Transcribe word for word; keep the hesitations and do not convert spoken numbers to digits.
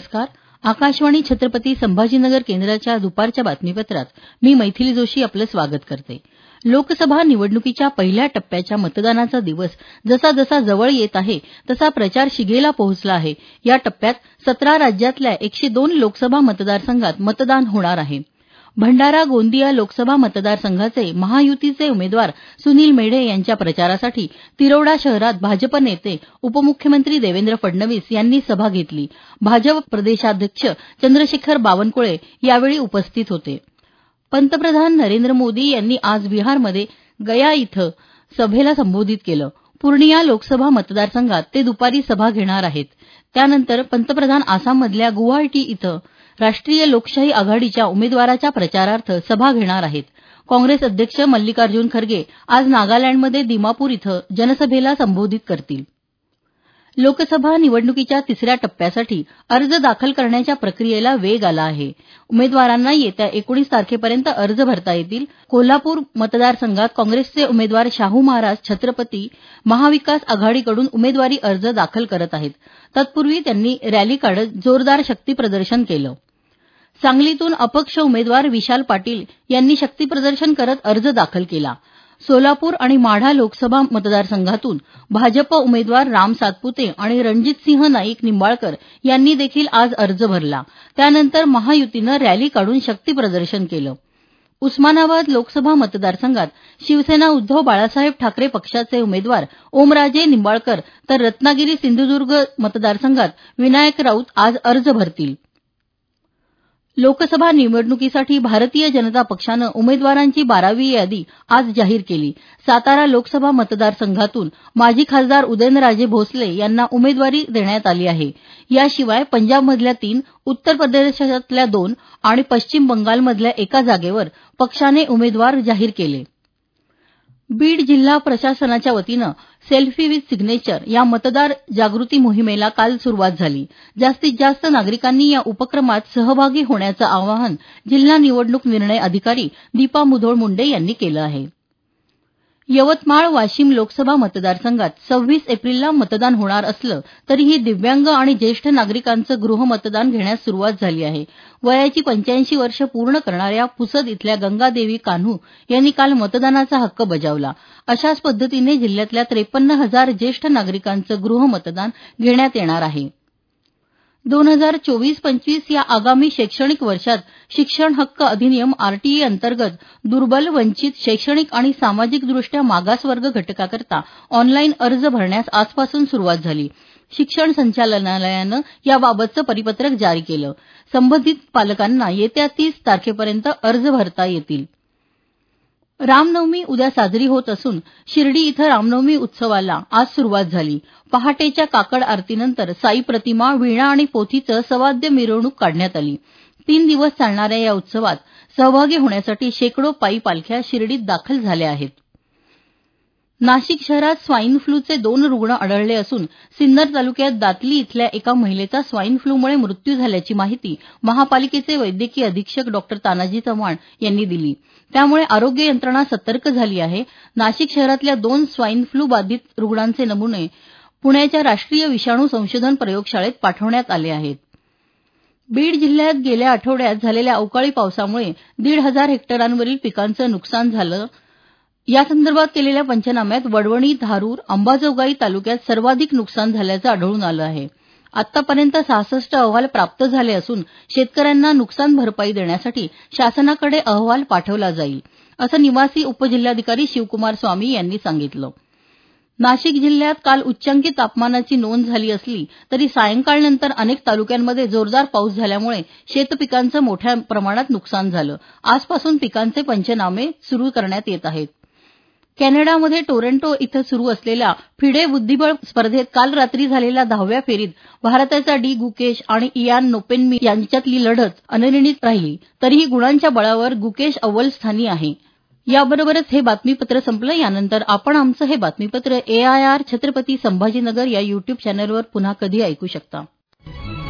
नमस्कार. आकाशवाणी छत्रपती संभाजीनगर केंद्राच्या दुपारच्या बातमीपत्रात मी मैथिली जोशी आपलं स्वागत करते. लोकसभा निवडणुकीच्या पहिल्या टप्प्याच्या मतदानाचा दिवस जसा जसा जवळ येत आहे तसा प्रचार शिगेला पोहोचला आहे. या टप्प्यात सतरा राज्यातल्या एकशे दोन लोकसभा मतदारसंघात मतदान होणार आहे. भंडारा गोंदिया लोकसभा मतदारसंघाचे महायुतीचे उमेदवार सुनील मेढे यांच्या प्रचारासाठी तिरोडा शहरात भाजप नेते उपमुख्यमंत्री देवेंद्र फडणवीस यांनी सभा घेतली. भाजप प्रदेशाध्यक्ष चंद्रशेखर बावनकुळे यावेळी उपस्थित होते. पंतप्रधान नरेंद्र मोदी यांनी आज बिहारमध्ये गया इथं सभेला संबोधित केलं. पूर्णिया लोकसभा मतदारसंघात ते दुपारी सभा घेणार आहेत. त्यानंतर पंतप्रधान आसाममधल्या गुवाहाटी इथं राष्ट्रीय लोकशाही आघाडीच्या उमेदवाराच्या प्रचारार्थ सभा घेणार आहेत. काँग्रेस अध्यक्ष मल्लिकार्जुन खरगे आज नागालँडमध्ये दिमापूर इथं जनसभेला संबोधित करतील. लोकसभा निवडणुकीच्या तिसऱ्या टप्प्यासाठी अर्ज दाखल करण्याच्या प्रक्रियेला वेग आला आहे. उमेदवारांना येत्या एकोणीस तारखेपर्यंत अर्ज भरता येतील. कोल्हापूर मतदारसंघात काँग्रेसचे उमेदवार शाहू महाराज छत्रपती महाविकास आघाडीकडून उमेदवारी अर्ज दाखल करत आहेत. तत्पूर्वी त्यांनी रॅली काढत जोरदार शक्तीप्रदर्शन केलं. सांगलीतून अपक्ष उमेदवार विशाल पाटील यांनी शक्तीप्रदर्शन करत अर्ज दाखल केला. सोलापूर आणि माढा लोकसभा मतदारसंघातून भाजप उमेदवार राम सातपुते आणि रणजितसिंह नाईक निंबाळकर यांनी देखील आज अर्ज भरला. त्यानंतर महायुतीनं रॅली काढून शक्तीप्रदर्शन केलं. उस्मानाबाद लोकसभा मतदारसंघात शिवसेना उद्धव बाळासाहेब ठाकरे पक्षाचे उमेदवार ओमराजे निंबाळकर तर रत्नागिरी सिंधुदुर्ग मतदारसंघात विनायक राऊत आज अर्ज भरतील. लोकसभा निवडणुकीसाठी भारतीय जनता पक्षानं उमेदवारांची बारावी यादी आज जाहीर केली. सातारा लोकसभा मतदारसंघातून माजी खासदार उदयनराजे भोसले यांना उमेदवारी देण्यात आली आहे. याशिवाय पंजाबमधल्या तीन, उत्तर प्रदेशातल्या दोन आणि पश्चिम बंगालमधल्या एका जागेवर पक्षाने उमेदवार जाहीर केले. बीड जिल्हा प्रशासनाच्या वतीनं सेल्फी विथ सिग्नेचर या मतदार जागृती मोहिमेला काल सुरुवात झाली. जास्तीत जास्त नागरिकांनी या उपक्रमात सहभागी होण्याचं आवाहन जिल्हा निवडणूक निर्णय अधिकारी दीपा मुधोळ मुंडे यांनी केलं आहे. यवतमाळ वाशिम लोकसभा मतदारसंघात सव्वीस एप्रिलला मतदान होणार असलं तरीही दिव्यांग आणि ज्येष्ठ नागरिकांचं गृहमतदान घेण्यास सुरुवात झाली आहे. वयाची पंच्याऐंशी वर्ष पूर्ण करणाऱ्या पुसद इथल्या गंगादेवी कान्हू यांनी काल मतदानाचा हक्क बजावला. अशाच पद्धतीने जिल्ह्यातल्या त्रेपन्न हजार ज्येष्ठ नागरिकांचं गृहमतदान घेण्यात येणार आहे. दोन हजार चोवीस पंचवीस या आगामी शैक्षणिक वर्षात शिक्षण हक्क अधिनियम आरटीई अंतर्गत दुर्बल, वंचित, शैक्षणिक आणि सामाजिकदृष्ट्या मागासवर्ग घटकाकरता ऑनलाईन अर्ज भरण्यास आजपासून सुरुवात झाली. शिक्षण संचालनालयानं याबाबतचं परिपत्रक जारी केलं. संबंधित पालकांना येत्या तीस तारखेपर्यंत अर्ज भरता येतील. रामनवमी उद्या साजरी होत असून शिर्डी इथं रामनवमी उत्सवाला आज सुरुवात झाली. पहाटेच्या काकड आरतीनंतर साई प्रतिमा, वीणा आणि पोथीचं सवाद्य मिरवणूक काढण्यात आली. तीन दिवस चालणाऱ्या या उत्सवात सहभागी होण्यासाठी शेकडो पायी पालख्या शिर्डीत दाखल झाल्या आहेत. नाशिक शहरात स्वाईन फ्लूचे दोन रुग्ण आढळले असून सिन्नर तालुक्यात दातली इथल्या एका महिलेचा स्वाईन फ्लूमुळे मृत्यू झाल्याची माहिती महापालिकेचे वैद्यकीय अधीक्षक डॉ तानाजी चव्हाण यांनी दिली. त्यामुळे आरोग्य यंत्रणा सतर्क झाली आहे. नाशिक शहरातल्या दोन स्वाईन फ्लू बाधित रुग्णांचे नमुने पुण्याच्या राष्ट्रीय विषाणू संशोधन प्रयोगशाळेत पाठवण्यात आले आहेत. बीड जिल्ह्यात गेल्या आठवड्यात झालेल्या अवकाळी पावसामुळे दीड हजार हेक्टरांवरील पिकांचं नुकसान झालं. यासंदर्भात केलेल्या पंचनाम्यात वडवणी, धारूर, अंबाजोगाई तालुक्यात सर्वाधिक नुकसान झाल्याचं आढळून आलं आहे. आतापर्यंत सहासष्ट अहवाल प्राप्त झाले असून शेतकऱ्यांना नुकसान भरपाई देण्यासाठी शासनाकडे अहवाल पाठवला जाईल, असं निवासी उपजिल्हाधिकारी शिवकुमार स्वामी यांनी सांगितलं. नाशिक जिल्ह्यात काल उच्चांकी तापमानाची नोंद झाली असली तरी सायंकाळनंतर अनेक तालुक्यांमध्ये जोरदार पाऊस झाल्यामुळे शेतपिकांचं मोठ्या प्रमाणात नुकसान झालं. आजपासून पिकांचे पंचनामे सुरू करण्यात येत आहेत. कॅनडामध्ये टोरंटो इथं सुरू असलेल्या फिडे बुद्धिबळ स्पर्धेत काल रात्री झालेल्या दहाव्या फेरीत भारताचा डी गुकेश आणि इयान नोपेन्मी यांच्यातली लढत अनिर्णित राहिली. तरीही गुणांच्या बळावर गुकेश अव्वल स्थानी आहे. याबरोबरच हे बातमीपत्र संपलं. यानंतर आपण आमचं हे बातमीपत्र एआयआर छत्रपती संभाजीनगर या युट्यूब चॅनलवर पुन्हा कधी ऐकू शकता.